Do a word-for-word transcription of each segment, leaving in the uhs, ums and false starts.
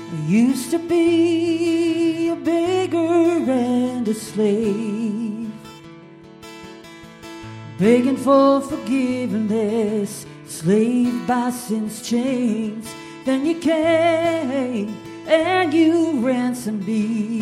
I used to be a beggar and a slave, begging for forgiveness, enslaved by sin's chains. Then you came and you ransomed me.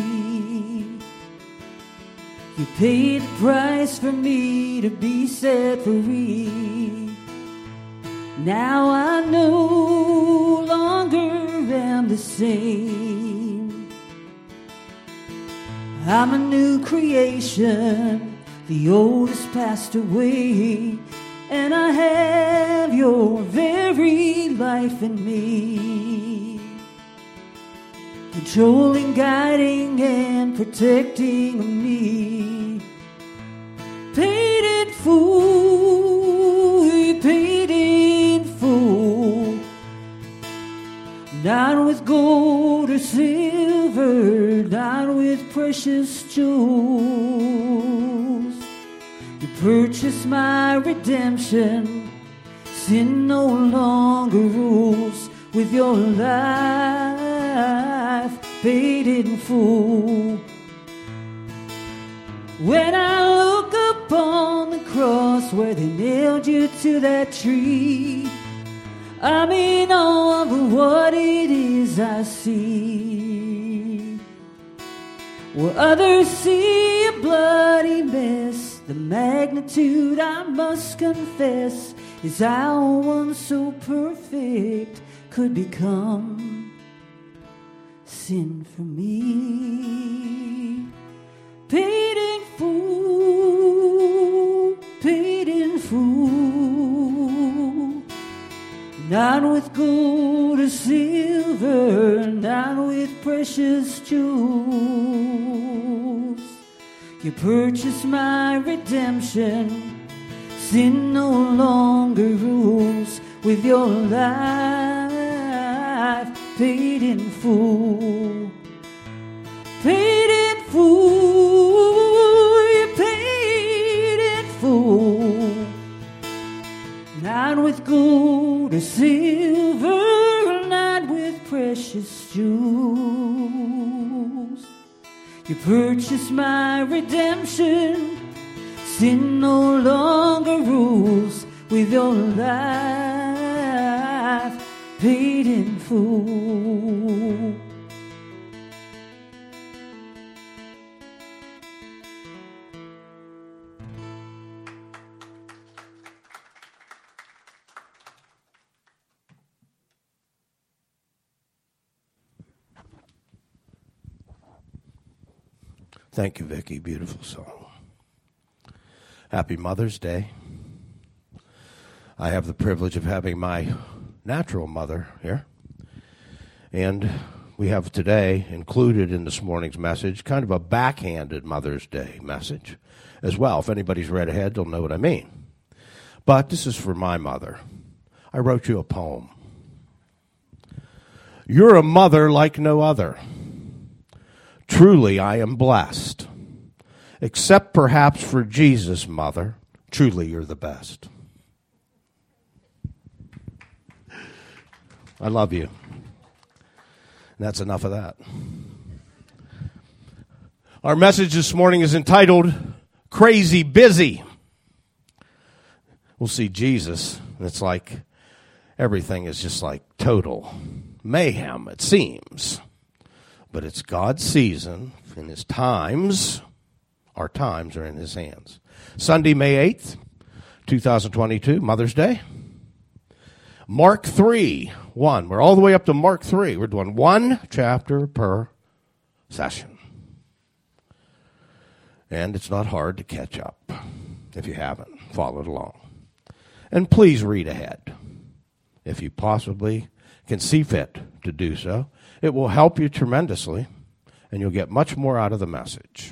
You paid the price for me to be set free. Now I no longer am the same. I'm a new creation. The old has passed away, and I have your very life in me, controlling, guiding, and protecting me. Paid in full, you paid in full, not with gold or silver, not with precious jewels. You purchased my redemption. Sin no longer rules. With your life paid in full. When I look upon the cross where they nailed you to that tree, I'm in awe of what it is I see. Where others see a bloody mess, the magnitude I must confess is how one so perfect could become sin for me. Paid in full, paid in full, not with gold or silver, not with precious jewels. You purchased my redemption. Sin no longer rules. With your life paid in full. Paid in full, you paid in full, not with gold or silver, not with precious jewels. You purchased my redemption. Sin no longer rules. With your life paid in full. Thank you, Vicki. Beautiful song. Happy Mother's Day. I have the privilege of having my natural mother here. And we have today included in this morning's message kind of a backhanded Mother's Day message as well. If anybody's read ahead, they'll know what I mean. But this is for my mother. I wrote you a poem. You're a mother like no other. Truly, I am blessed. Except perhaps for Jesus, mother. Truly, you're the best. I love you. And that's enough of that. Our message this morning is entitled, Crazy Busy. We'll see Jesus, and it's like everything is just like total mayhem, it seems. But it's God's season, and his times, our times are in his hands. Sunday, May eighth, twenty twenty-two, Mother's Day. Mark three, one. We're all the way up to Mark three. We're doing one chapter per session. And it's not hard to catch up if you haven't followed along. And please read ahead if you possibly can see fit to do so. It will help you tremendously, and you'll get much more out of the message.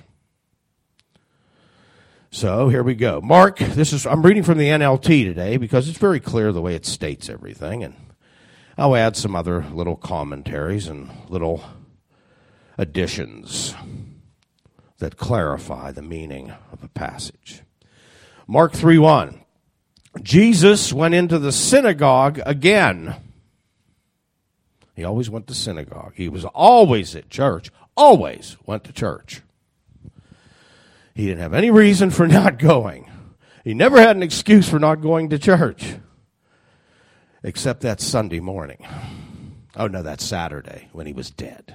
So here we go. Mark, this is I'm reading from the N L T today because it's very clear the way it states everything, and I'll add some other little commentaries and little additions that clarify the meaning of a passage. Mark three one. Jesus went into the synagogue again. He always went to synagogue. He was always at church, always went to church. He didn't have any reason for not going. He never had an excuse for not going to church, except that Sunday morning. Oh, no, that's Saturday when he was dead.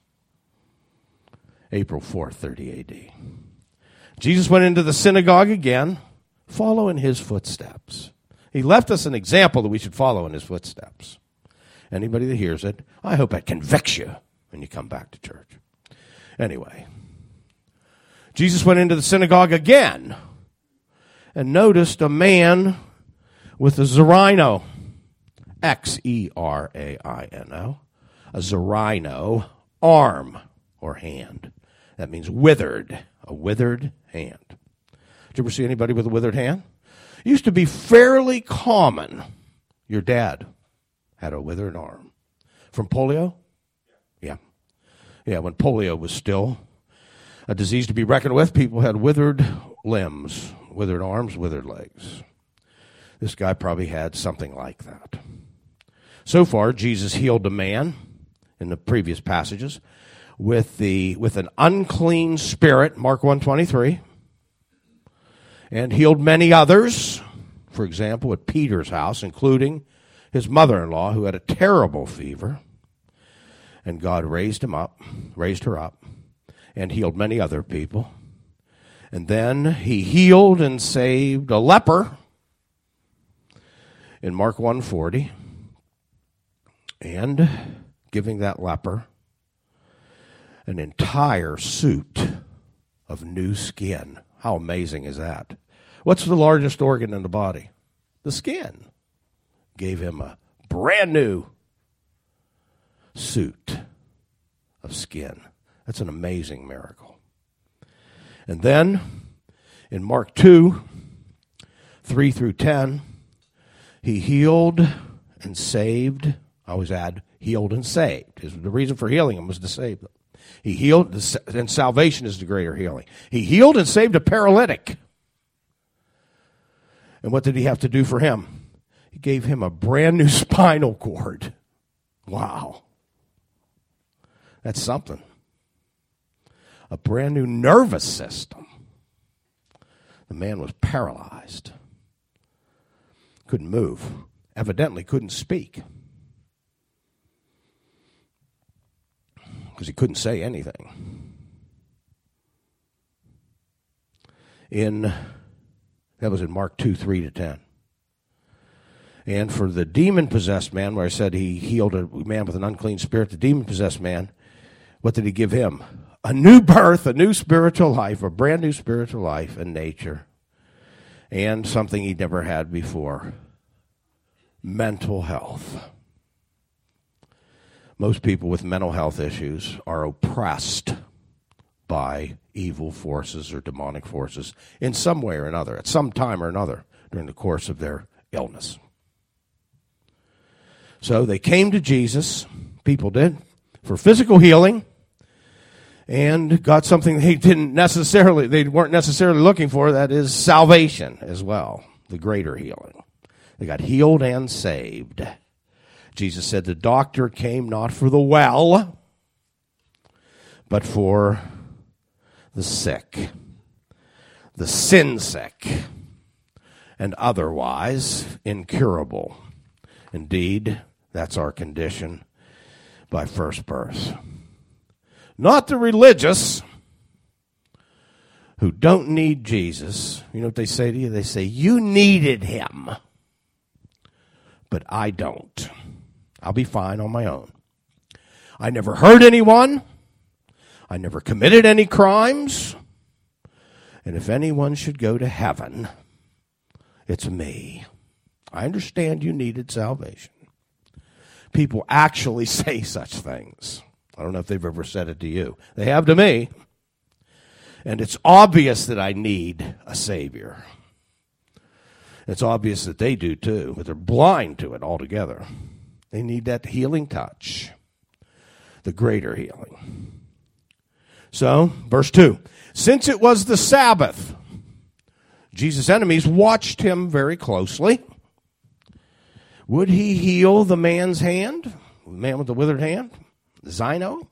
April fourth, thirty A D. Jesus went into the synagogue again, following his footsteps. He left us an example that we should follow in his footsteps. Anybody that hears it, I hope it convicts you when you come back to church. Anyway, Jesus went into the synagogue again and noticed a man with a zerino, X E R A I N O, a zerino arm or hand. That means withered, a withered hand. Did you ever see anybody with a withered hand? It used to be fairly common. Your dad had a withered arm. From polio? Yeah. Yeah, when polio was still a disease to be reckoned with, people had withered limbs, withered arms, withered legs. This guy probably had something like that. So far, Jesus healed a man in the previous passages with the with an unclean spirit, Mark one twenty-three, and healed many others, for example, at Peter's house, including his mother-in-law, who had a terrible fever, and God raised him up, raised her up, and healed many other people. And then he healed and saved a leper in Mark one forty, and giving that leper an entire suit of new skin. How amazing is that? What's the largest organ in the body? The skin. Gave him a brand new suit of skin. That's an amazing miracle. And then in Mark two, three through ten, he healed and saved. I always add healed and saved. The reason for healing him was to save them. He healed, and salvation is the greater healing. He healed and saved a paralytic. And what did he have to do for him? He gave him a brand new spinal cord. Wow. That's something. A brand new nervous system. The man was paralyzed. Couldn't move. Evidently couldn't speak. Because he couldn't say anything. In that was in Mark two, three to ten. And for the demon-possessed man, where I said he healed a man with an unclean spirit, the demon-possessed man, what did he give him? A new birth, a new spiritual life, a brand new spiritual life and nature, and something he'd never had before, mental health. Most people with mental health issues are oppressed by evil forces or demonic forces in some way or another, at some time or another during the course of their illness. So they came to Jesus, people did, for physical healing, and got something they didn't necessarily, they weren't necessarily looking for, that is salvation as well, the greater healing. They got healed and saved. Jesus said the doctor came not for the well, but for the sick, the sin sick, and otherwise incurable. Indeed, that's our condition by first birth. Not the religious who don't need Jesus. You know what they say to you? They say, you needed him, but I don't. I'll be fine on my own. I never hurt anyone. I never committed any crimes. And if anyone should go to heaven, it's me. I understand you needed salvation. People actually say such things. I don't know if they've ever said it to you. They have to me. And it's obvious that I need a Savior. It's obvious that they do too, but they're blind to it altogether. They need that healing touch, the greater healing. So, verse two, since it was the Sabbath, Jesus' enemies watched him very closely. Would he heal the man's hand? The man with the withered hand? Zeno?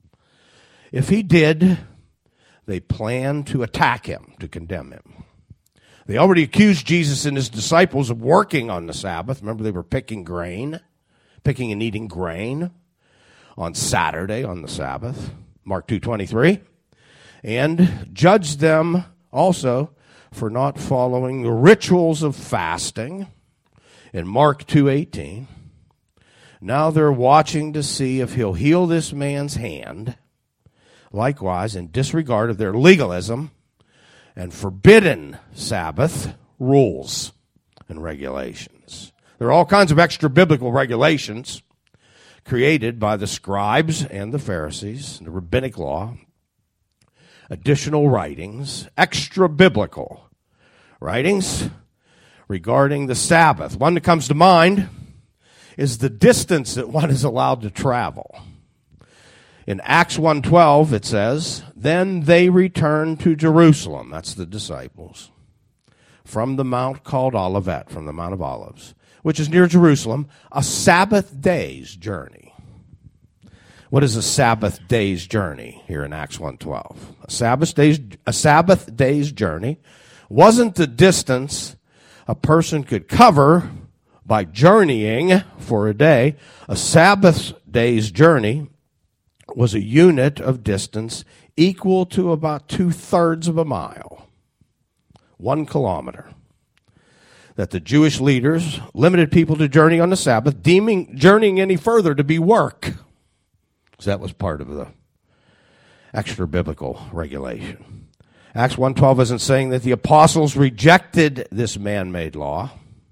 If he did, they planned to attack him, to condemn him. They already accused Jesus and his disciples of working on the Sabbath. Remember, they were picking grain, picking and eating grain on Saturday on the Sabbath, Mark two twenty-three, and judged them also for not following the rituals of fasting in Mark two eighteen. Now they're watching to see if he'll heal this man's hand, likewise in disregard of their legalism and forbidden Sabbath rules and regulations. There are all kinds of extra biblical regulations created by the scribes and the Pharisees, the rabbinic law, additional writings, extra biblical writings regarding the Sabbath. One that comes to mind is the distance that one is allowed to travel. In Acts one twelve, it says, "Then they returned to Jerusalem," that's the disciples, "from the mount called Olivet," from the Mount of Olives, which is near Jerusalem, a Sabbath day's journey. What is a Sabbath day's journey here in Acts one twelve? A Sabbath day's, a Sabbath day's journey wasn't the distance a person could cover by journeying for a day. A Sabbath day's journey was a unit of distance equal to about two-thirds of a mile, one kilometer, that the Jewish leaders limited people to journey on the Sabbath, deeming journeying any further to be work. So that was part of the extra biblical regulation. Acts one twelve isn't saying that the apostles rejected this man-made law,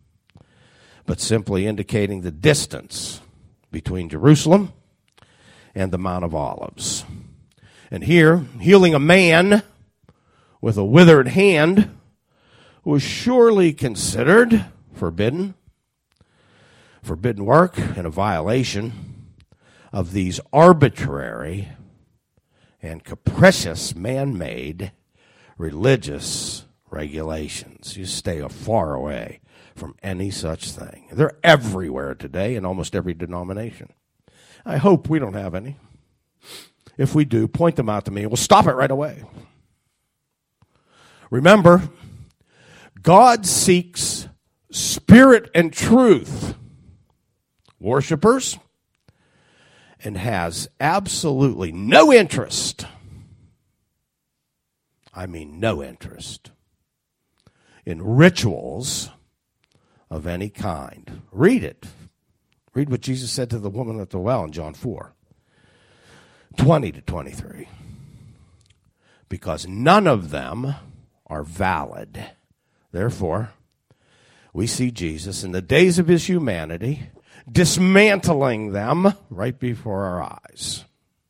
but simply indicating the distance between Jerusalem and the Mount of Olives. And here, healing a man with a withered hand was surely considered forbidden, forbidden work, and a violation of these arbitrary and capricious man-made religious regulations. You stay far away from any such thing. They're everywhere today in almost every denomination. I hope we don't have any. If we do, point them out to me and we'll stop it right away. Remember, God seeks spirit and truth worshipers and has absolutely no interest, I mean no interest, in rituals of any kind. Read it. Read what Jesus said to the woman at the well in John four, twenty to twenty-three. Because none of them are valid. Therefore, we see Jesus in the days of his humanity dismantling them right before our eyes.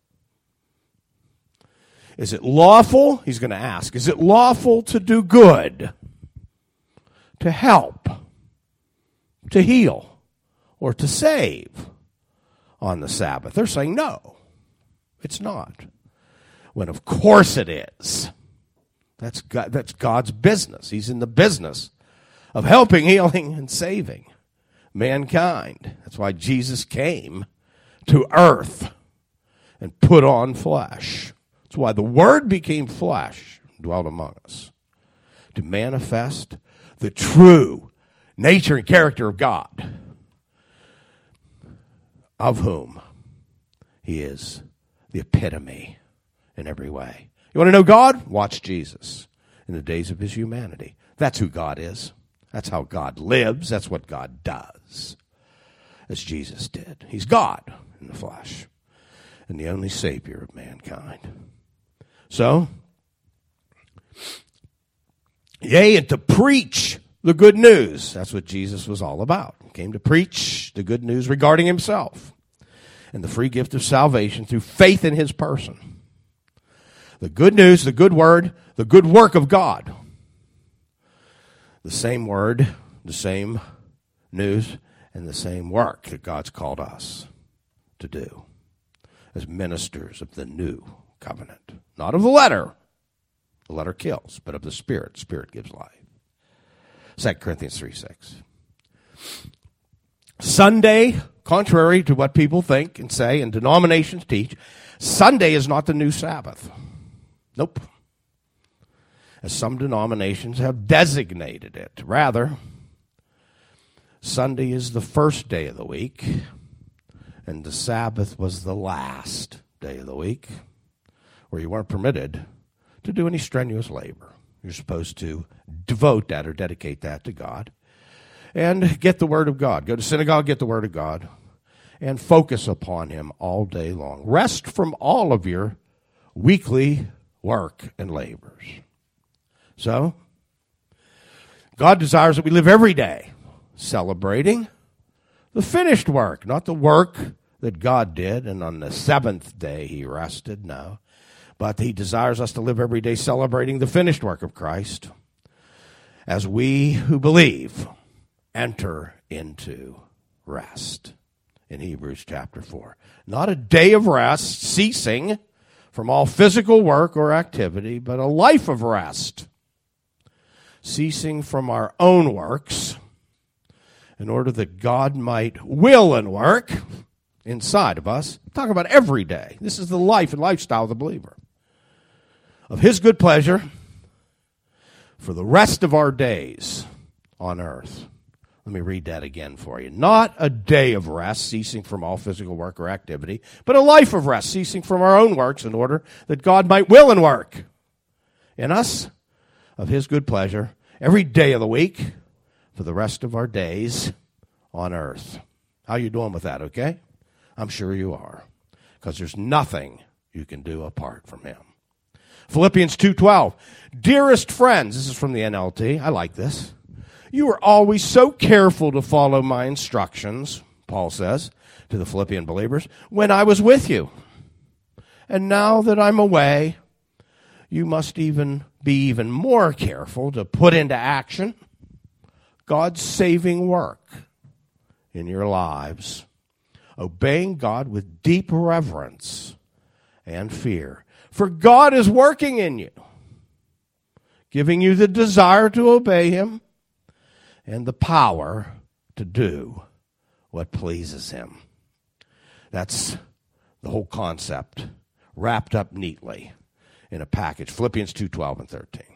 Is it lawful? He's going to ask. Is it lawful to do good, to help, to heal, or to save on the Sabbath? They're saying no, it's not. When of course it is. That's God, that's God's business. He's in the business of helping, healing, and saving mankind. That's why Jesus came to earth and put on flesh. That's why the Word became flesh, dwelt among us, to manifest the true nature and character of God, of whom he is the epitome in every way. You want to know God? Watch Jesus in the days of his humanity. That's who God is. That's how God lives. That's what God does, as Jesus did. He's God in the flesh and the only Savior of mankind. So, yea, and to preach the good news. That's what Jesus was all about. He came to preach the good news regarding himself and the free gift of salvation through faith in his person. The good news, the good word, the good work of God. The same word, the same news, and the same work that God's called us to do as ministers of the new covenant. Not of the letter. The letter kills, but of the Spirit. Spirit gives life. Second Corinthians three six. Sunday, contrary to what people think and say and denominations teach, Sunday is not the new Sabbath. Nope. As some denominations have designated it. Rather, Sunday is the first day of the week, and the Sabbath was the last day of the week, where you weren't permitted to do any strenuous labor. You're supposed to devote that or dedicate that to God and get the Word of God. Go to synagogue, get the Word of God, and focus upon Him all day long. Rest from all of your weekly work and labors. So, God desires that we live every day celebrating the finished work, not the work that God did, and on the seventh day He rested, no. But He desires us to live every day celebrating the finished work of Christ as we who believe enter into rest in Hebrews chapter four. Not a day of rest, ceasing from all physical work or activity, but a life of rest, ceasing from our own works in order that God might will and work inside of us. Talk about every day. This is the life and lifestyle of the believer. Of His good pleasure for the rest of our days on earth. Let me read that again for you. Not a day of rest, ceasing from all physical work or activity, but a life of rest, ceasing from our own works in order that God might will and work in us of His good pleasure every day of the week for the rest of our days on earth. How you doing with that, okay? I'm sure you are, because there's nothing you can do apart from Him. Philippians two twelve, dearest friends, this is from the N L T, I like this. You were always so careful to follow my instructions, Paul says to the Philippian believers, when I was with you. And now that I'm away, you must even be even more careful to put into action God's saving work in your lives, obeying God with deep reverence and fear. For God is working in you, giving you the desire to obey Him and the power to do what pleases Him. That's the whole concept wrapped up neatly in a package. Philippians two twelve and thirteen.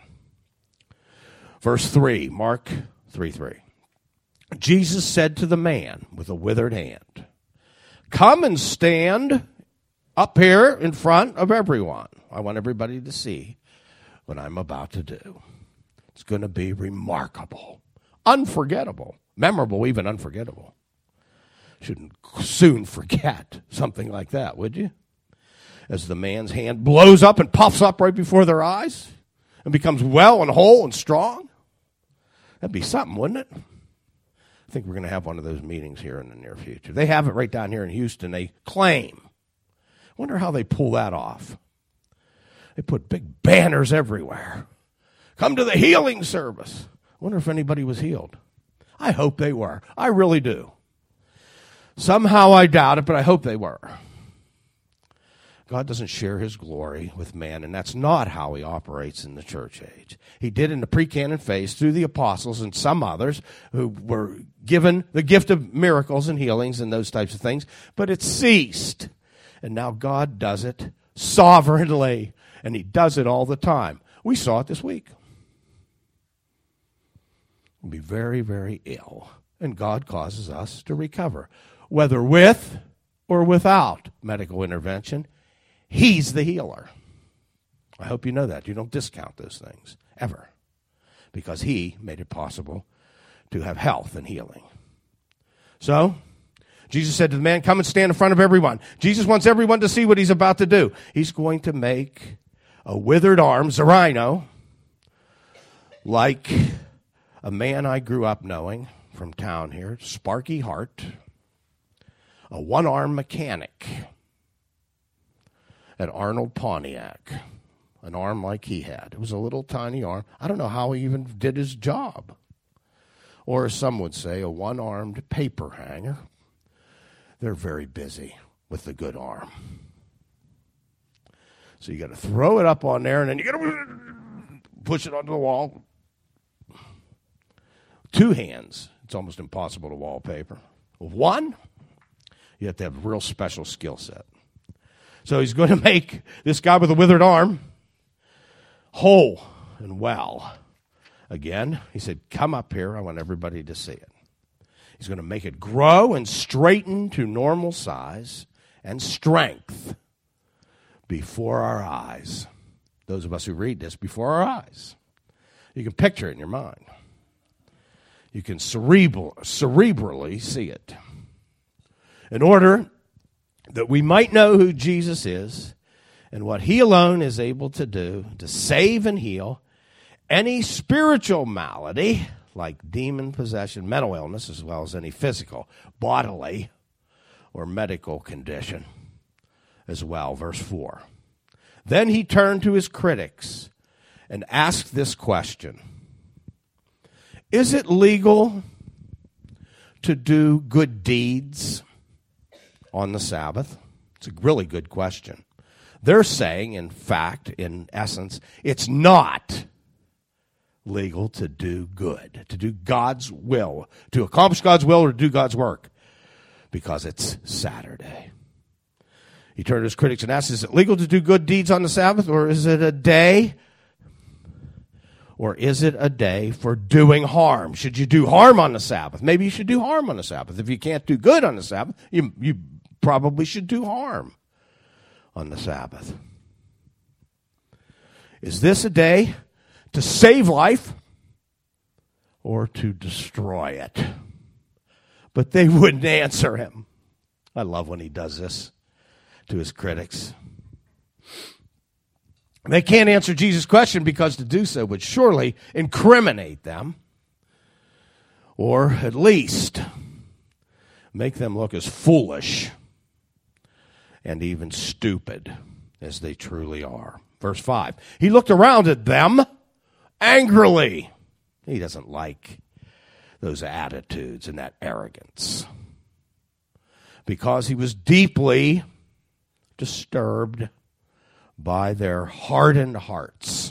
Verse three, Mark three three. Jesus said to the man with a withered hand, come and stand up here in front of everyone. I want everybody to see what I'm about to do. It's going to be remarkable, unforgettable, memorable, even unforgettable. Shouldn't soon forget something like that, would you? As the man's hand blows up and puffs up right before their eyes and becomes well and whole and strong. That'd be something, wouldn't it? I think we're going to have one of those meetings here in the near future. They have it right down here in Houston. They claim. I wonder how they pull that off. They put big banners everywhere. Come to the healing service. I wonder if anybody was healed. I hope they were. I really do. Somehow I doubt it, but I hope they were. God doesn't share His glory with man, and that's not how He operates in the church age. He did in the pre-canon phase through the apostles and some others who were given the gift of miracles and healings and those types of things, but it ceased. And now God does it sovereignly, and He does it all the time. We saw it this week. We'll be very, very ill, and God causes us to recover. Whether with or without medical intervention, He's the healer. I hope you know that. You don't discount those things, ever, because He made it possible to have health and healing. So, Jesus said to the man, come and stand in front of everyone. Jesus wants everyone to see what He's about to do. He's going to make a withered arm, Zerino, like a man I grew up knowing from town here, Sparky Hart, a one-armed mechanic at Arnold Pontiac, an arm like he had. It was a little tiny arm. I don't know how he even did his job. Or as some would say, a one-armed paper hanger. They're very busy with the good arm. So you got to throw it up on there, and then you got to push it onto the wall. Two hands. It's almost impossible to wallpaper. One, you have to have a real special skill set. So he's going to make this guy with a withered arm whole and well. Again, he said, come up here. I want everybody to see it. He's going to make it grow and straighten to normal size and strength before our eyes. Those of us who read this, before our eyes. You can picture it in your mind. You can cerebral, cerebrally see it. In order that we might know who Jesus is and what he alone is able to do to save and heal any spiritual malady, like demon possession, mental illness, as well as any physical, bodily, or medical condition as well. Verse four. Then he turned to his critics and asked this question: is it legal to do good deeds on the Sabbath? It's a really good question. They're saying, in fact, in essence, it's not legal to do good, to do God's will, to accomplish God's will or to do God's work, because it's Saturday. He turned to his critics and asked, is it legal to do good deeds on the Sabbath, or is it a day, or is it a day for doing harm? Should you do harm on the Sabbath? Maybe you should do harm on the Sabbath. If you can't do good on the Sabbath, you, you probably should do harm on the Sabbath. Is this a day to save life or to destroy it? But they wouldn't answer him. I love when he does this to his critics. They can't answer Jesus' question because to do so would surely incriminate them, or at least make them look as foolish and even stupid as they truly are. Verse five, he looked around at them angrily. He doesn't like those attitudes and that arrogance, because he was deeply disturbed by their hardened hearts.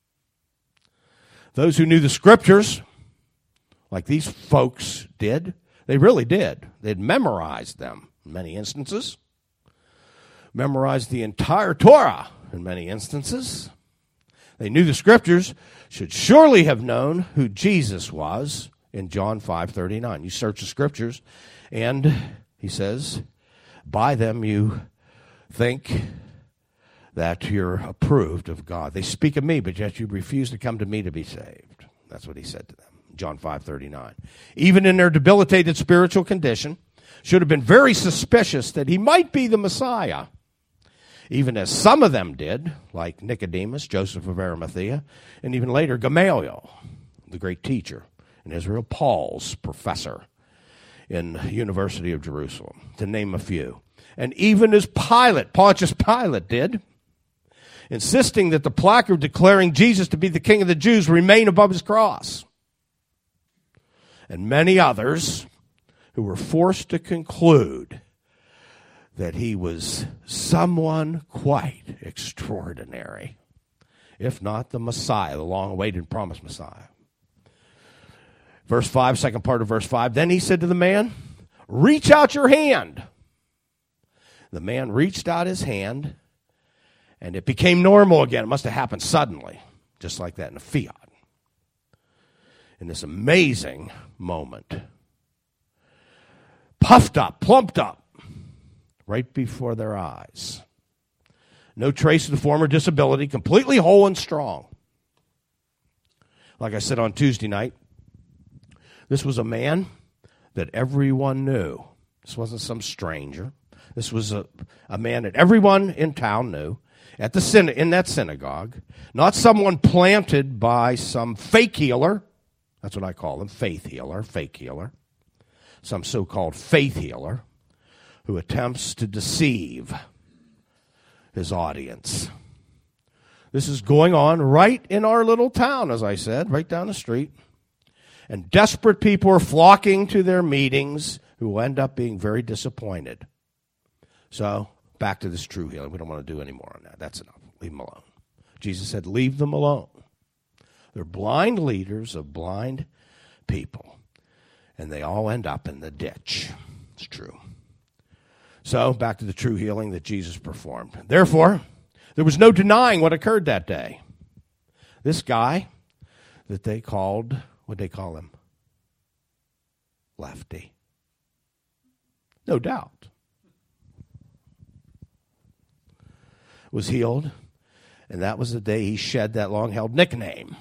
Those who knew the scriptures, like these folks did, they really did. They'd memorized them in many instances, memorized the entire Torah in many instances. They knew the scriptures, should surely have known who Jesus was in John five thirty-nine. You search the scriptures, and he says, by them you think that you're approved of God. They speak of me, but yet you refuse to come to me to be saved. That's what he said to them, John five thirty-nine. Even in their debilitated spiritual condition, should have been very suspicious that he might be the Messiah, even as some of them did, like Nicodemus, Joseph of Arimathea, and even later Gamaliel, the great teacher in Israel, Paul's professor in the University of Jerusalem, to name a few. And even as Pilate, Pontius Pilate did, insisting that the placard declaring Jesus to be the King of the Jews remain above his cross. And many others who were forced to conclude that he was someone quite extraordinary, if not the Messiah, the long-awaited promised Messiah. Verse five, second part of verse five, then he said to the man, reach out your hand. The man reached out his hand, and it became normal again. It must have happened suddenly, just like that in a fiat. In this amazing moment, puffed up, plumped up, right before their eyes. No trace of the former disability, completely whole and strong. Like I said on Tuesday night, this was a man that everyone knew. This wasn't some stranger. This was a, a man that everyone in town knew at the syn- in that synagogue. Not someone planted by some fake healer. That's what I call them, faith healer, fake healer. Some so-called faith healer who attempts to deceive his audience. This is going on right in our little town, as I said, right down the street. And desperate people are flocking to their meetings who end up being very disappointed. So, back to this true healing. We don't want to do any more on that. That's enough. Leave them alone. Jesus said, leave them alone. They're blind leaders of blind people. And they all end up in the ditch. It's true. So, back to the true healing that Jesus performed. Therefore, there was no denying what occurred that day. This guy that they called, what'd they call him? Lefty. No doubt. Was healed, and that was the day he shed that long-held nickname,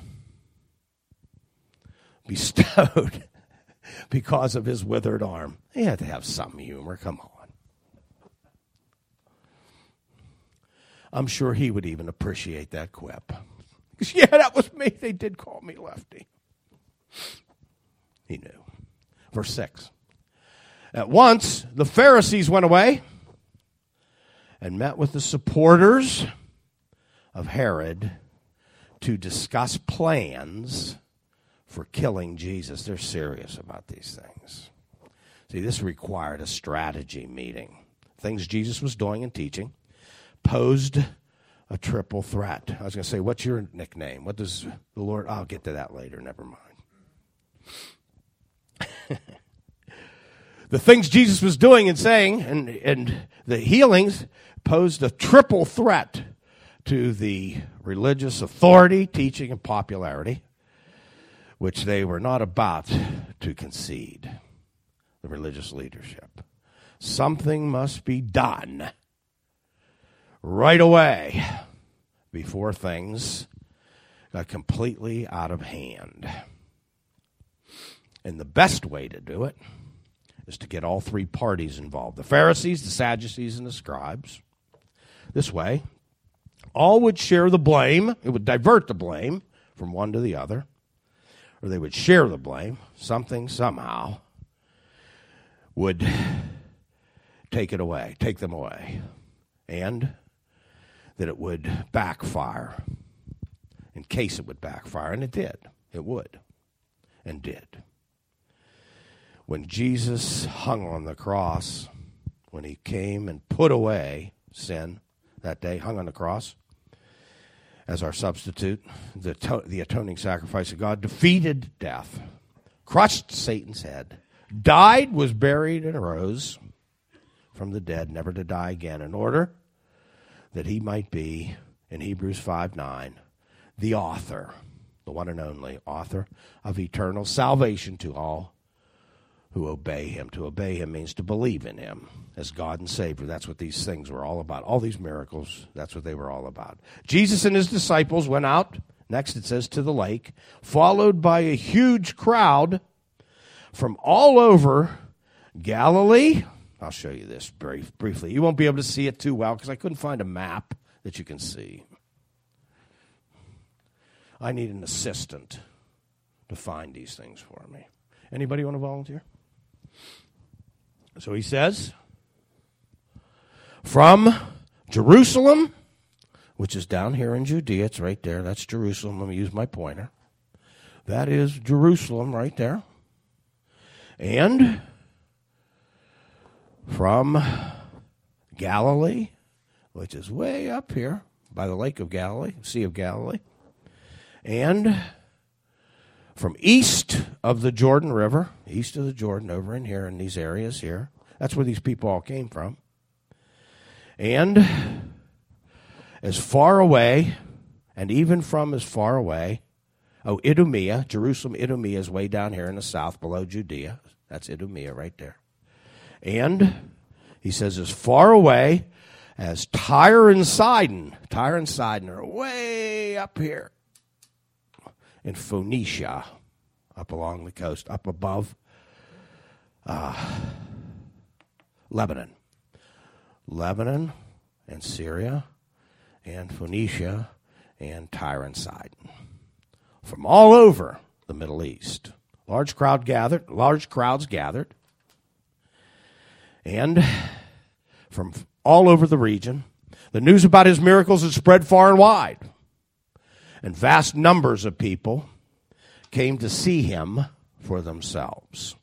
bestowed because of his withered arm. He had to have some humor. Come on. I'm sure he would even appreciate that quip. Yeah, that was me. They did call me Lefty. He knew. Verse six. At once, the Pharisees went away and met with the supporters of Herod to discuss plans for killing Jesus. They're serious about these things. See, this required a strategy meeting. Things Jesus was doing and teaching posed a triple threat. I was going to say, what's your nickname? What does the Lord... I'll get to that later. Never mind. The things Jesus was doing and saying and, and the healings posed a triple threat to the religious authority, teaching, and popularity, which they were not about to concede, the religious leadership. Something must be done right away before things got completely out of hand. And the best way to do it is to get all three parties involved, the Pharisees, the Sadducees, and the scribes. This way, all would share the blame. It would divert the blame from one to the other, or they would share the blame. Something, somehow, would take it away, take them away, and that it would backfire in case it would backfire, and it did. It would, and did. When Jesus hung on the cross, when he came and put away sin that day, hung on the cross as our substitute, the, to- the atoning sacrifice of God, defeated death, crushed Satan's head, died, was buried, and arose from the dead, never to die again, in order that he might be, in Hebrews five nine, the author, the one and only author of eternal salvation to all who obey him. To obey him means to believe in him as God and Savior. That's what these things were all about. All these miracles, that's what they were all about. Jesus and his disciples went out, next it says, to the lake, followed by a huge crowd from all over Galilee. I'll show you this brief, briefly. You won't be able to see it too well because I couldn't find a map that you can see. I need an assistant to find these things for me. Anybody want to volunteer? So he says, from Jerusalem, which is down here in Judea, it's right there. That's Jerusalem. Let me use my pointer. That is Jerusalem right there. And from Galilee, which is way up here by the Lake of Galilee, Sea of Galilee, and from east of the Jordan River, east of the Jordan, over in here, in these areas here. That's where these people all came from. And as far away, and even from as far away, oh, Idumea, Jerusalem, Idumea is way down here in the south below Judea. That's Idumea right there. And he says as far away as Tyre and Sidon. Tyre and Sidon are way up here in Phoenicia, up along the coast, up above uh, Lebanon. Lebanon and Syria and Phoenicia and Tyre and Sidon. From all over the Middle East. Large crowd gathered, large crowds gathered. And from all over the region, the news about his miracles had spread far and wide. And vast numbers of people came to see him for themselves.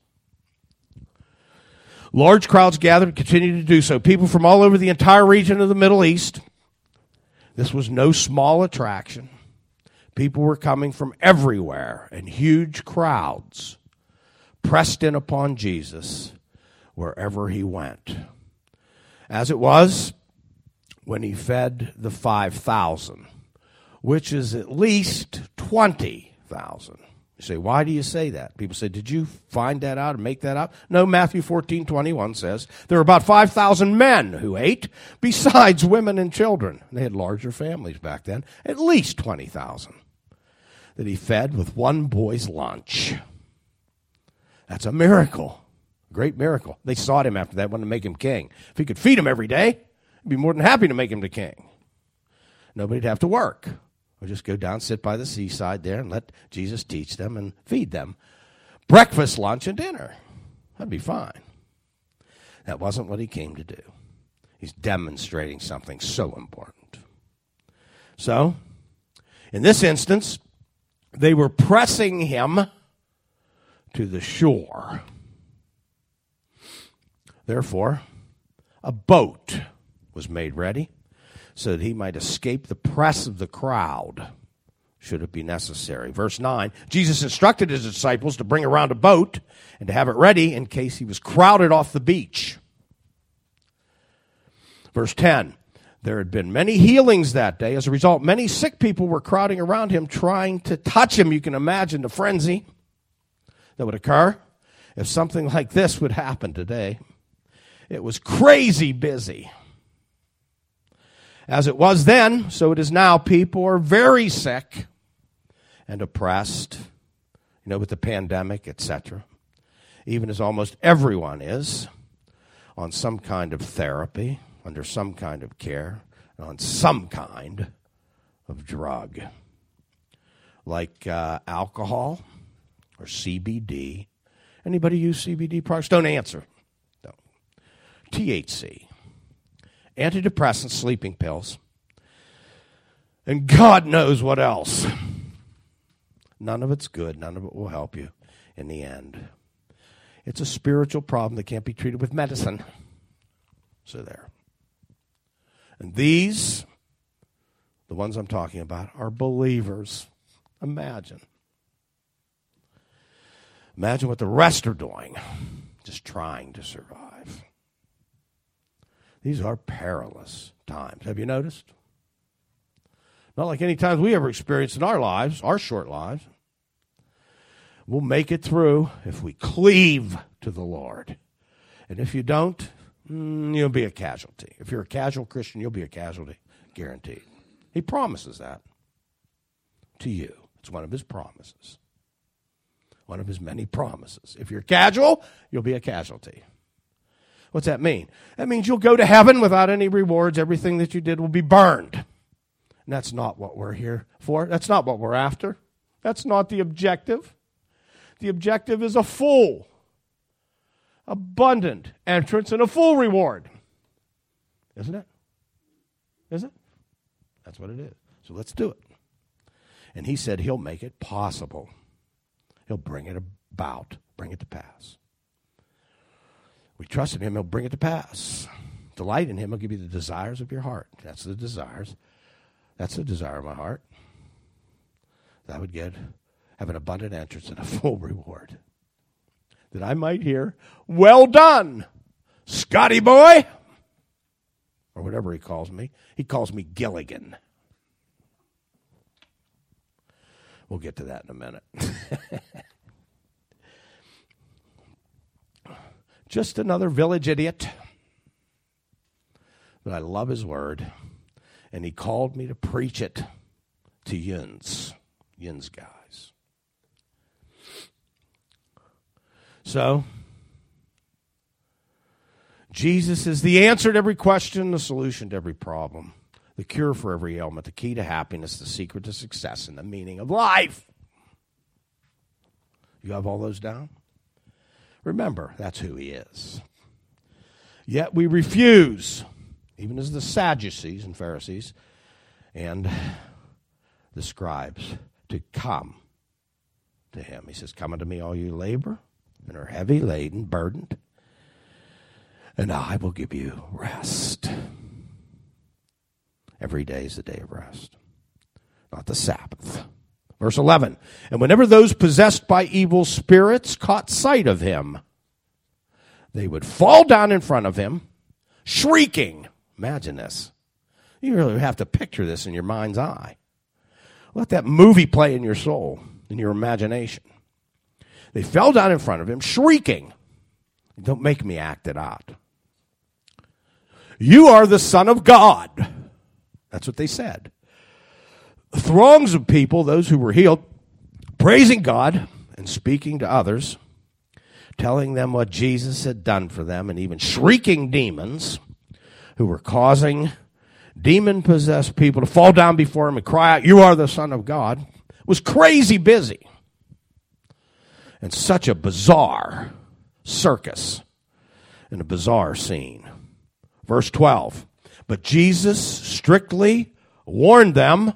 Large crowds gathered and continued to do so. People from all over the entire region of the Middle East. This was no small attraction. People were coming from everywhere, and huge crowds pressed in upon Jesus wherever he went. As it was when he fed the five thousand, which is at least twenty thousand. You say, why do you say that? People say, did you find that out and make that up? No, Matthew fourteen twenty-one says there were about five thousand men who ate, besides women and children. They had larger families back then, at least twenty thousand that he fed with one boy's lunch. That's a miracle, great miracle. They sought him after that, wanted to make him king. If he could feed them every day, he'd be more than happy to make him the king. Nobody'd have to work. Or just go down, sit by the seaside there, and let Jesus teach them and feed them. Breakfast, lunch, and dinner. That'd be fine. That wasn't what he came to do. He's demonstrating something so important. So, in this instance, they were pressing him to the shore. Therefore, a boat was made ready, so that he might escape the press of the crowd, should it be necessary. Verse nine, Jesus instructed his disciples to bring around a boat and to have it ready in case he was crowded off the beach. Verse ten, there had been many healings that day. As a result, many sick people were crowding around him, trying to touch him. You can imagine the frenzy that would occur if something like this would happen today. It was crazy busy. As it was then, so it is now. People are very sick and oppressed, you know, with the pandemic, et cetera. Even as almost everyone is on some kind of therapy, under some kind of care, and on some kind of drug, like uh, alcohol or C B D. Anybody use C B D products? Don't answer. No. T H C. Antidepressants, sleeping pills, and God knows what else. None of it's good. None of it will help you in the end. It's a spiritual problem that can't be treated with medicine. So there. And these, the ones I'm talking about, are believers. Imagine. Imagine what the rest are doing, just trying to survive. These are perilous times. Have you noticed? Not like any times we ever experienced in our lives, our short lives. We'll make it through if we cleave to the Lord. And if you don't, mm, you'll be a casualty. If you're a casual Christian, you'll be a casualty, guaranteed. He promises that to you. It's one of his promises. One of his many promises. If you're casual, you'll be a casualty. What's that mean? That means you'll go to heaven without any rewards. Everything that you did will be burned. And that's not what we're here for. That's not what we're after. That's not the objective. The objective is a full, abundant entrance and a full reward. Isn't it? Is it? That's what it is. So let's do it. And he said he'll make it possible. He'll bring it about, bring it to pass. We trust in him, he'll bring it to pass. Delight in him, he'll give you the desires of your heart. That's the desires. That's the desire of my heart. That I would get, have an abundant entrance and a full reward. That I might hear, well done, Scotty boy. Or whatever he calls me. He calls me Gilligan. We'll get to that in a minute. Just another village idiot. But I love his word. And he called me to preach it to yins. Yins guys. So, Jesus is the answer to every question, the solution to every problem, the cure for every ailment, the key to happiness, the secret to success, and the meaning of life. You have all those down? Remember, that's who he is. Yet we refuse, even as the Sadducees and Pharisees and the scribes, to come to him. He says, come unto me, all you labor and are heavy laden, burdened, and I will give you rest. Every day is the day of rest, not the Sabbath. Verse eleven, and whenever those possessed by evil spirits caught sight of him, they would fall down in front of him, shrieking. Imagine this. You really have to picture this in your mind's eye. Let that movie play in your soul, in your imagination. They fell down in front of him, shrieking. Don't make me act it out. You are the Son of God. That's what they said. Throngs of people, those who were healed, praising God and speaking to others, telling them what Jesus had done for them, and even shrieking demons who were causing demon-possessed people to fall down before him and cry out, you are the Son of God, was crazy busy. And such a bizarre circus and a bizarre scene. Verse twelve, but Jesus strictly warned them,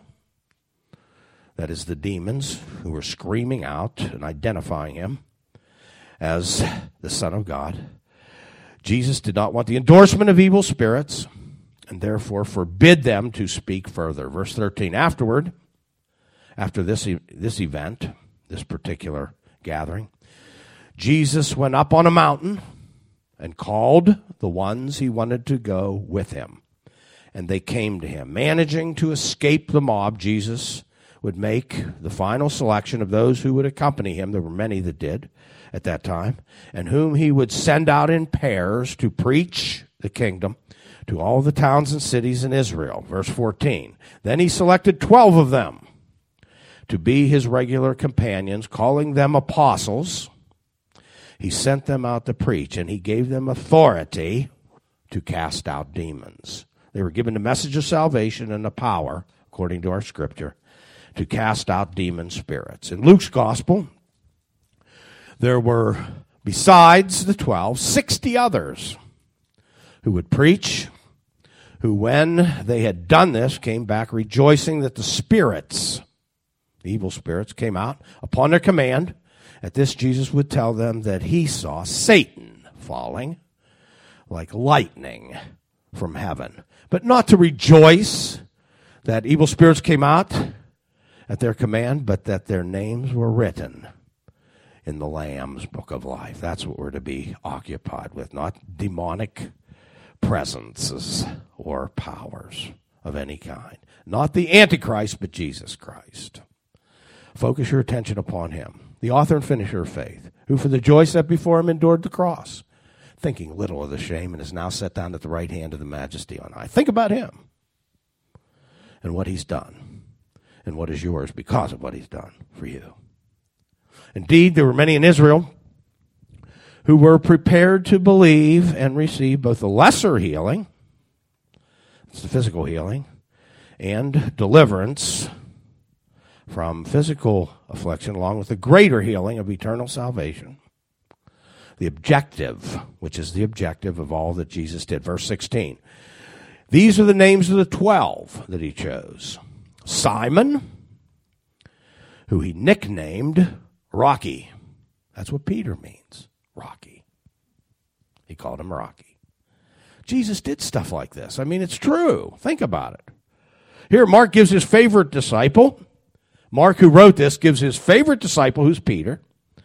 that is the demons who were screaming out and identifying him as the Son of God. Jesus did not want the endorsement of evil spirits and therefore forbid them to speak further. Verse thirteen, afterward, after this, this event, this particular gathering, Jesus went up on a mountain and called the ones he wanted to go with him. And they came to him. Managing to escape the mob, Jesus would make the final selection of those who would accompany him. There were many that did at that time, and whom he would send out in pairs to preach the kingdom to all the towns and cities in Israel. Verse fourteen, then he selected twelve of them to be his regular companions, calling them apostles. He sent them out to preach, and he gave them authority to cast out demons. They were given the message of salvation and the power, according to our scripture, to cast out demon spirits. In Luke's gospel, there were, besides the twelve, sixty others who would preach, who when they had done this came back rejoicing that the spirits, the evil spirits, came out upon their command. At this, Jesus would tell them that he saw Satan falling like lightning from heaven, but not to rejoice that evil spirits came out at their command, but that their names were written in the Lamb's book of life. That's what we're to be occupied with, not demonic presences or powers of any kind. Not the Antichrist, but Jesus Christ. Focus your attention upon him, the author and finisher of faith, who for the joy set before him endured the cross, thinking little of the shame, and is now set down at the right hand of the majesty on high. Think about him and what he's done and what is yours because of what he's done for you. Indeed, there were many in Israel who were prepared to believe and receive both the lesser healing, it's the physical healing, and deliverance from physical affliction, along with the greater healing of eternal salvation. The objective, which is the objective of all that Jesus did. Verse sixteen. These are the names of the twelve that he chose. Simon, who he nicknamed Rocky. That's what Peter means, Rocky. He called him Rocky. Jesus did stuff like this. I mean, it's true. Think about it. Here, Mark gives his favorite disciple. Mark, who wrote this, gives his favorite disciple, who's Peter,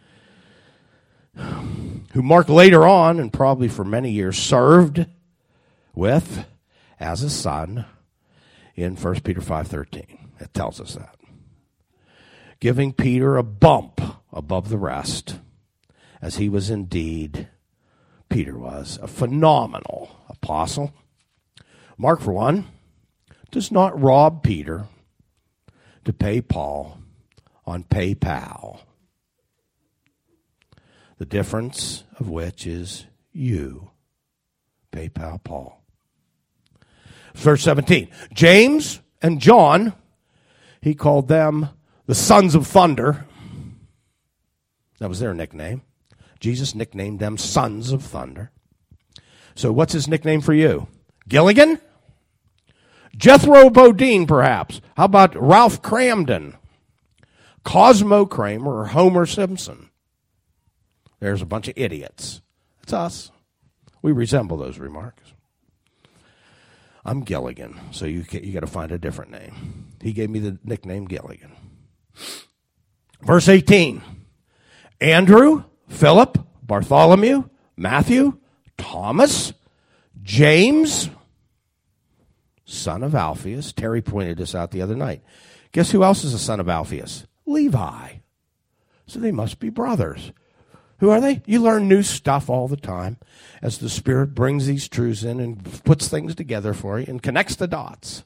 who Mark later on, and probably for many years, served with as a son in First Peter five thirteen. It tells us that. Giving Peter a bump above the rest, as he was indeed, Peter was, a phenomenal apostle. Mark, for one, does not rob Peter to pay Paul on PayPal. The difference of which is you, PayPal Paul. Verse seventeen, James and John, he called them the sons of thunder. That was their nickname. Jesus nicknamed them sons of thunder. So what's his nickname for you? Gilligan? Jethro Bodine, perhaps. How about Ralph Cramden? Cosmo Kramer or Homer Simpson? There's a bunch of idiots. It's us. We resemble those remarks. I'm Gilligan, so you you got to find a different name. He gave me the nickname Gilligan. Verse eighteen. Andrew, Philip, Bartholomew, Matthew, Thomas, James, son of Alphaeus. Terry pointed this out the other night. Guess who else is a son of Alphaeus? Levi. So they must be brothers. Who are they? You learn new stuff all the time as the Spirit brings these truths in and puts things together for you and connects the dots.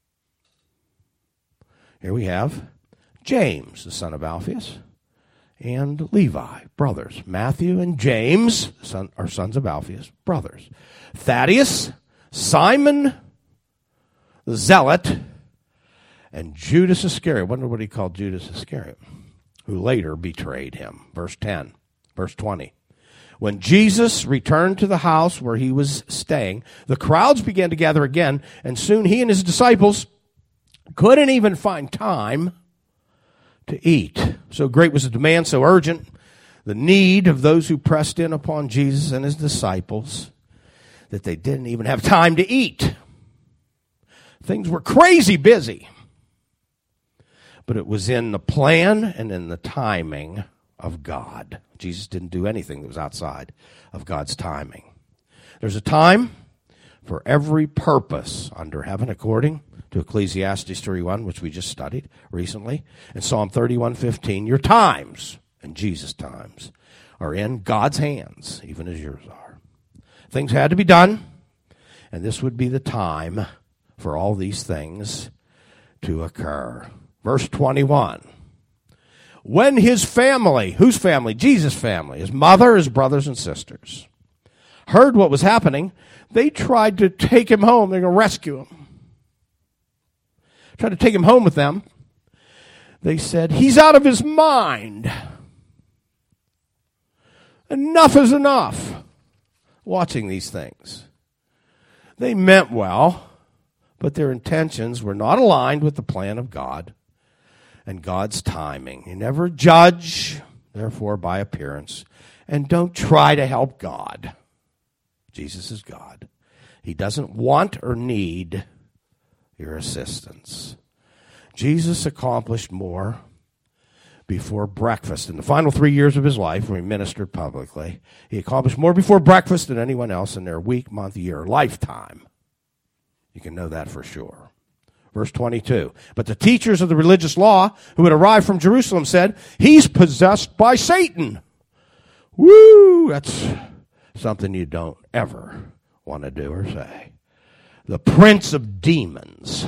Here we have James, the son of Alphaeus, and Levi, brothers. Matthew and James son, are sons of Alphaeus, brothers. Thaddeus, Simon the Zealot, and Judas Iscariot. I wonder what he called Judas Iscariot, who later betrayed him. Verse ten, verse twenty. When Jesus returned to the house where he was staying, the crowds began to gather again, and soon he and his disciples couldn't even find time to eat. So great was the demand, so urgent, the need of those who pressed in upon Jesus and his disciples, that they didn't even have time to eat. Things were crazy busy. But it was in the plan and in the timing of God. Jesus didn't do anything that was outside of God's timing. There's a time for every purpose under heaven, according to Ecclesiastes thirty-one, which we just studied recently, and Psalm thirty-one fifteen. Your times, and Jesus' times, are in God's hands, even as yours are. Things had to be done, and this would be the time for all these things to occur. Verse twenty-one. When his family, whose family? Jesus' family, his mother, his brothers and sisters, heard what was happening, they tried to take him home. They're going to rescue him. Tried to take him home with them. They said, he's out of his mind. Enough is enough. Watching these things. They meant well, but their intentions were not aligned with the plan of God and God's timing. You never judge, therefore, by appearance, and don't try to help God. Jesus is God. He doesn't want or need your assistance. Jesus accomplished more before breakfast. In the final three years of his life, when he ministered publicly, he accomplished more before breakfast than anyone else in their week, month, year, lifetime. You can know that for sure. Verse twenty-two. But the teachers of the religious law who had arrived from Jerusalem said, he's possessed by Satan. Woo! That's something you don't ever want to do or say. The prince of demons.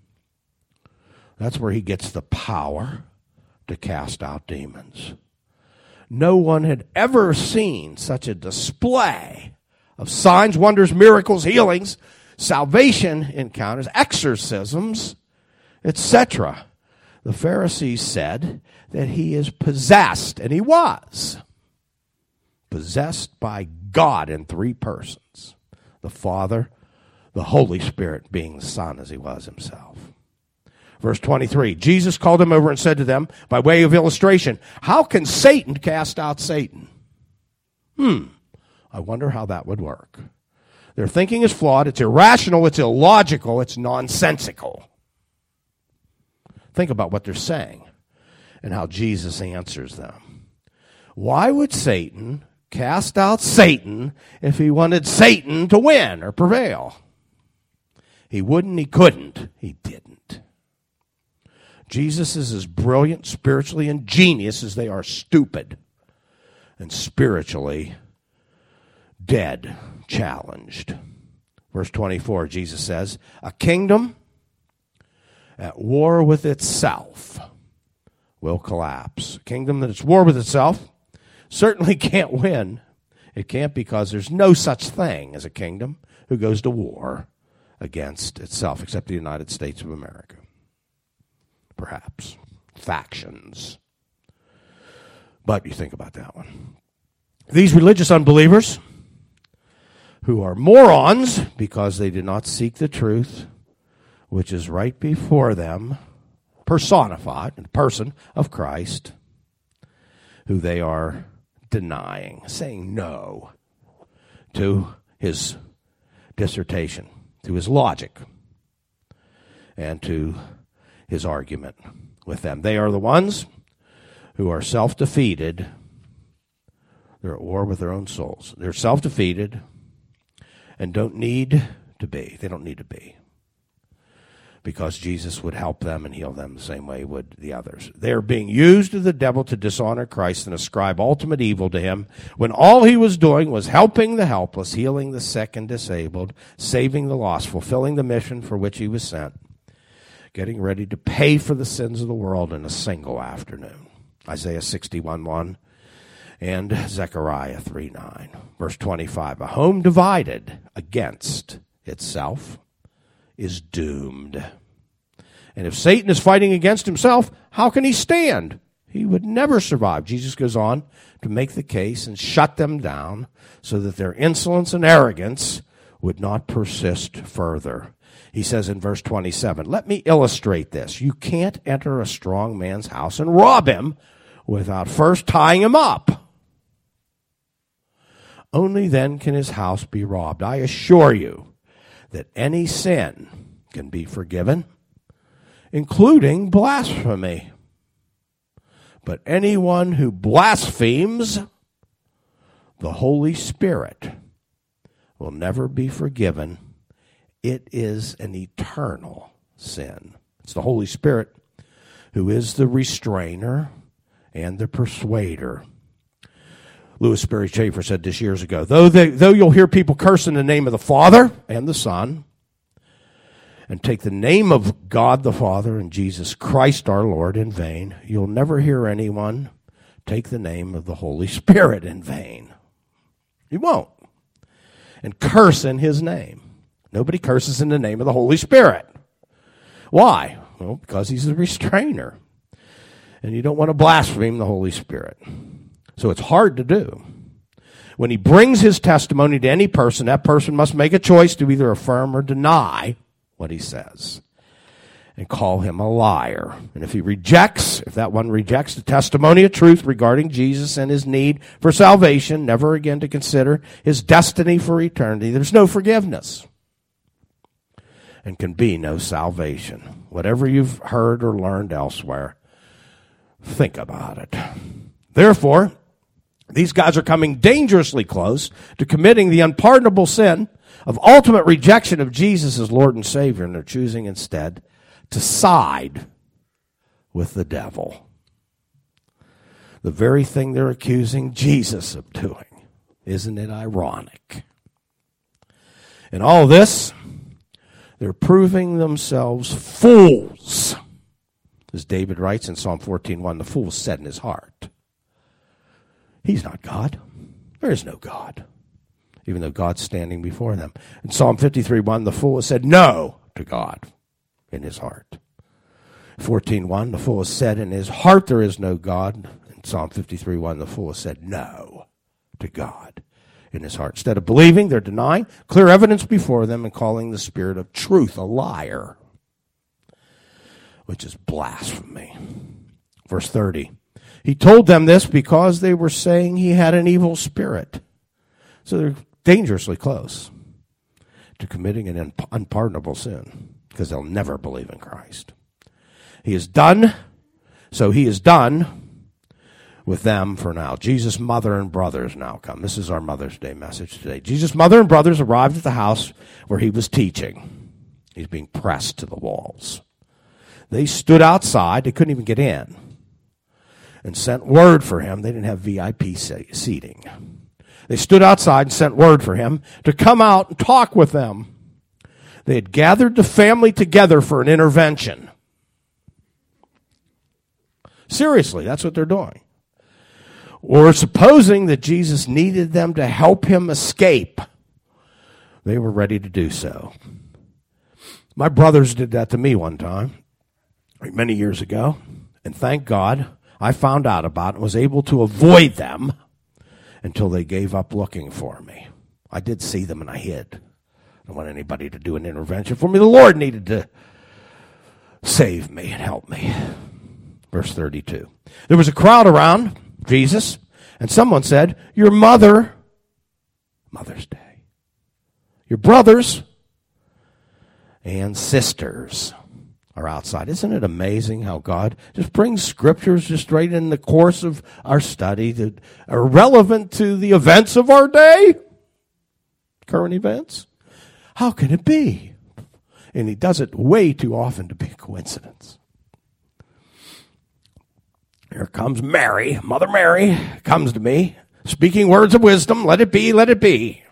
That's where he gets the power to cast out demons. No one had ever seen such a display of signs, wonders, miracles, healings, salvation encounters, exorcisms, et cetera. The Pharisees said that he is possessed, and he was possessed by God in three persons. The Father, the Holy Spirit being the Son as he was himself. Verse twenty-three, Jesus called them over and said to them, by way of illustration, how can Satan cast out Satan? Hmm, I wonder how that would work. Their thinking is flawed, it's irrational, it's illogical, it's nonsensical. Think about what they're saying and how Jesus answers them. Why would Satan cast out Satan if he wanted Satan to win or prevail? He wouldn't, he couldn't, he didn't. Jesus is as brilliant spiritually and genius as they are stupid and spiritually dead, challenged. Verse twenty-four, Jesus says, a kingdom at war with itself will collapse. A kingdom that is at war with itself certainly can't win. It can't, because there's no such thing as a kingdom who goes to war against itself, except the United States of America. Perhaps. Factions. But you think about that one. These religious unbelievers, who are morons because they did not seek the truth, which is right before them, personified in the person of Christ, who they are denying, saying no to his dissertation, to his logic, and to his argument with them. They are the ones who are self-defeated. They're at war with their own souls. They're self-defeated and don't need to be. They don't need to be. Because Jesus would help them and heal them the same way he would the others. They are being used of the devil to dishonor Christ and ascribe ultimate evil to him, when all he was doing was helping the helpless, healing the sick and disabled, saving the lost, fulfilling the mission for which he was sent, getting ready to pay for the sins of the world in a single afternoon. Isaiah sixty-one one and Zechariah three nine. Verse twenty-five, a home divided against itself is doomed. And if Satan is fighting against himself, how can he stand? He would never survive. Jesus goes on to make the case and shut them down so that their insolence and arrogance would not persist further. He says in verse twenty-seven, let me illustrate this. You can't enter a strong man's house and rob him without first tying him up. Only then can his house be robbed. I assure you that any sin can be forgiven, including blasphemy. But anyone who blasphemes the Holy Spirit will never be forgiven. It is an eternal sin. It's the Holy Spirit who is the restrainer and the persuader. Louis Sperry Chafer said this years ago, though, they, though you'll hear people curse in the name of the Father and the Son, and take the name of God the Father and Jesus Christ our Lord in vain, you'll never hear anyone take the name of the Holy Spirit in vain. You won't. And curse in his name. Nobody curses in the name of the Holy Spirit. Why? Well, because he's the restrainer. And you don't want to blaspheme the Holy Spirit. So it's hard to do. When he brings his testimony to any person, that person must make a choice to either affirm or deny what he says and call him a liar. And if he rejects, if that one rejects the testimony of truth regarding Jesus and his need for salvation, never again to consider his destiny for eternity, there's no forgiveness and can be no salvation. Whatever you've heard or learned elsewhere, think about it. Therefore, these guys are coming dangerously close to committing the unpardonable sin of ultimate rejection of Jesus as Lord and Savior, and they're choosing instead to side with the devil. The very thing they're accusing Jesus of doing. Isn't it ironic? In all this, they're proving themselves fools. As David writes in Psalm fourteen one, the fool said in his heart, he's not God. There is no God, even though God's standing before them. In Psalm fifty-three one, the fool has said no to God in his heart. fourteen one, the fool has said in his heart there is no God. In Psalm fifty-three one, the fool has said no to God in his heart. Instead of believing, they're denying clear evidence before them and calling the Spirit of truth a liar, which is blasphemy. Verse thirty, he told them this because they were saying he had an evil spirit. So they're dangerously close to committing an unpardonable sin because they'll never believe in Christ. He is done, so he is done with them for now. Jesus' mother and brothers now come. This is our Mother's Day message today. Jesus' mother and brothers arrived at the house where he was teaching. He's being pressed to the walls. They stood outside. They couldn't even get in. And sent word for him. They didn't have V I P seating. They stood outside and sent word for him to come out and talk with them. They had gathered the family together for an intervention. Seriously, that's what they're doing. Or supposing that Jesus needed them to help him escape, they were ready to do so. My brothers did that to me one time, many years ago, and thank God I found out about it and was able to avoid them until they gave up looking for me. I did see them and I hid. I don't want anybody to do an intervention for me. The Lord needed to save me and help me. Verse thirty-two. There was a crowd around Jesus, and someone said, your mother, Mother's Day, your brothers and sisters are outside. Isn't it amazing how God just brings scriptures just right in the course of our study that are relevant to the events of our day? Current events? How can it be? And he does it way too often to be a coincidence. Here comes Mary, Mother Mary, comes to me, speaking words of wisdom. Let it be, let it be.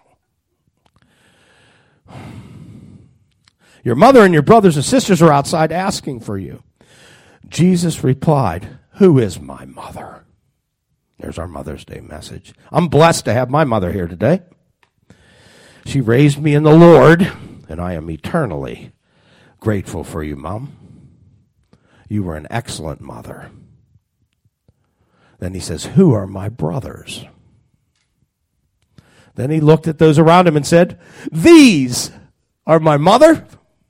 Your mother and your brothers and sisters are outside asking for you. Jesus replied, who is my mother? There's our Mother's Day message. I'm blessed to have my mother here today. She raised me in the Lord, and I am eternally grateful for you, Mom. You were an excellent mother. Then he says, who are my brothers? Then he looked at those around him and said, these are my mother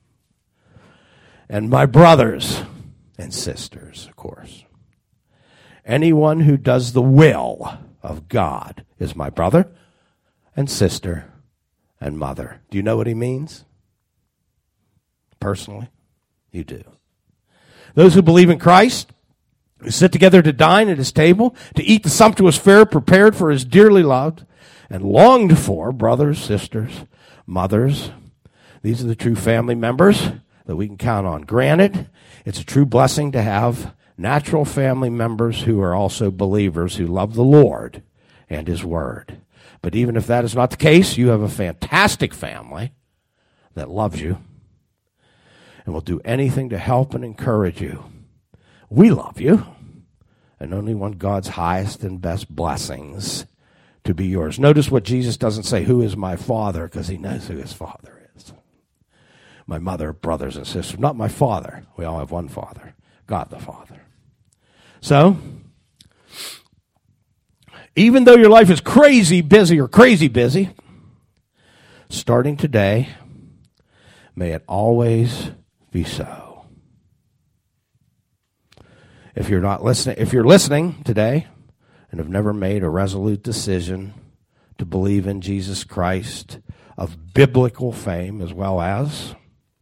and my brothers and sisters, of course. Anyone who does the will of God is my brother and sister and mother. Do you know what he means? Personally, you do. Those who believe in Christ, who sit together to dine at his table, to eat the sumptuous fare prepared for his dearly loved and longed for brothers, sisters, mothers. These are the true family members that we can count on. Granted, it's a true blessing to have natural family members who are also believers who love the Lord and his word. But even if that is not the case, you have a fantastic family that loves you and will do anything to help and encourage you. We love you and only want God's highest and best blessings to be yours. Notice what Jesus doesn't say, who is my father, because he knows who his father is. My mother, brothers, and sisters. Not my father. We all have one father, God the Father. So, even though your life is crazy busy or crazy busy, starting today, may it always be so. If you're not listening, if you're listening today and have never made a resolute decision to believe in Jesus Christ of biblical fame as well as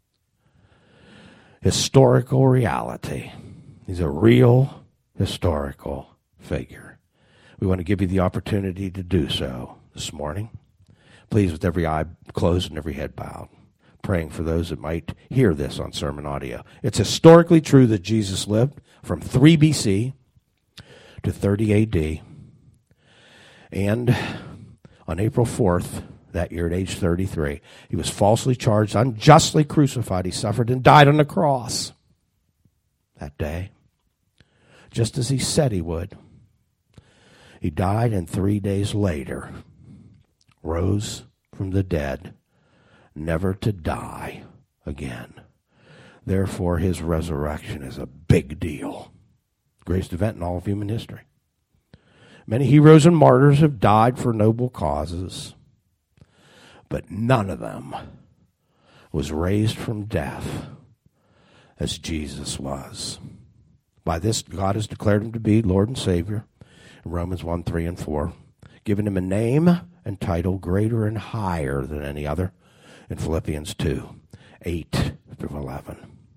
historical reality, he's a real historical figure. We want to give you the opportunity to do so this morning. Please, with every eye closed and every head bowed, praying for those that might hear this on sermon audio. It's historically true that Jesus lived from three B C to thirty A D. And on April fourth, that year at age thirty-three, he was falsely charged, unjustly crucified. He suffered and died on the cross that day, just as he said he would. He died, and three days later rose from the dead, never to die again. Therefore, his resurrection is a big deal. Greatest event in all of human history. Many heroes and martyrs have died for noble causes, but none of them was raised from death as Jesus was. By this, God has declared him to be Lord and Savior. In Romans one, three, and four, given him a name and title greater and higher than any other. In Philippians two, eight through eleven.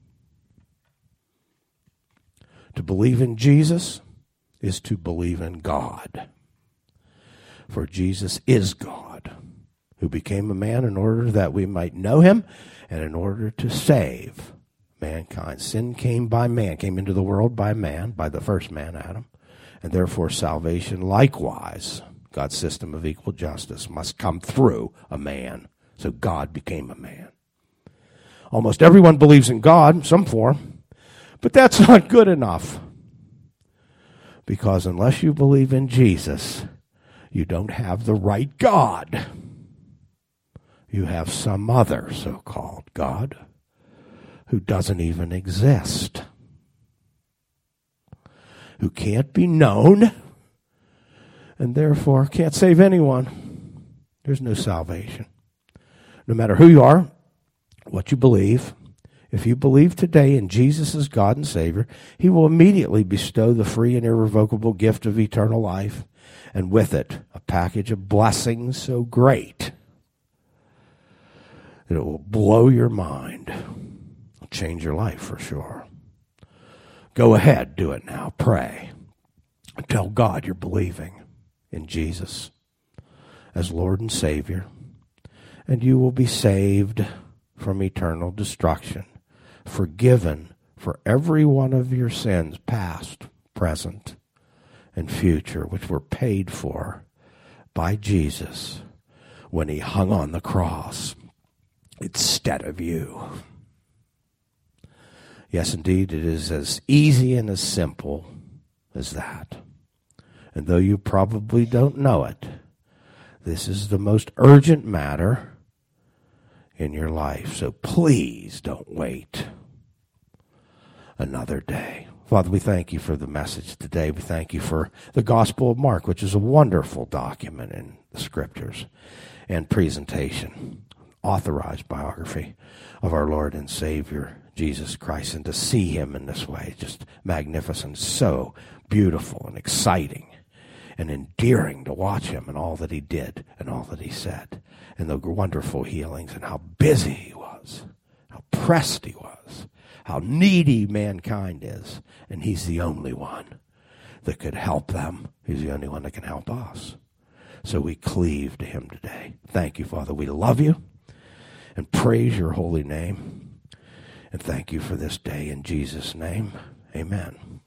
To believe in Jesus is to believe in God. For Jesus is God, who became a man in order that we might know him and in order to save mankind. Sin came by man, came into the world by man, by the first man, Adam. And therefore salvation likewise, God's system of equal justice, must come through a man. So God became a man. Almost everyone believes in God in some form, but that's not good enough. Because unless you believe in Jesus, you don't have the right God. You have some other so-called God who doesn't even exist, who can't be known, and therefore can't save anyone. There's no salvation. No matter who you are, what you believe, if you believe today in Jesus as God and Savior, he will immediately bestow the free and irrevocable gift of eternal life, and with it, a package of blessings so great that it will blow your mind. I'll change your life for sure. Go ahead, do it now. Pray. Tell God you're believing in Jesus as Lord and Savior, and you will be saved from eternal destruction, forgiven for every one of your sins, past, present, and future, which were paid for by Jesus when he hung on the cross instead of you. Yes, indeed, it is as easy and as simple as that. And though you probably don't know it, this is the most urgent matter in your life. So please don't wait another day. Father, we thank you for the message today. We thank you for the Gospel of Mark, which is a wonderful document in the Scriptures and presentation, authorized biography of our Lord and Savior, Jesus Christ. And to see him in this way, just magnificent, so beautiful and exciting and endearing to watch him and all that he did and all that he said and the wonderful healings and how busy he was, how pressed he was, how needy mankind is. And he's the only one that could help them. He's the only one that can help us. So we cleave to him today. Thank you, Father. We love you and praise your holy name. And thank you for this day in Jesus' name. Amen.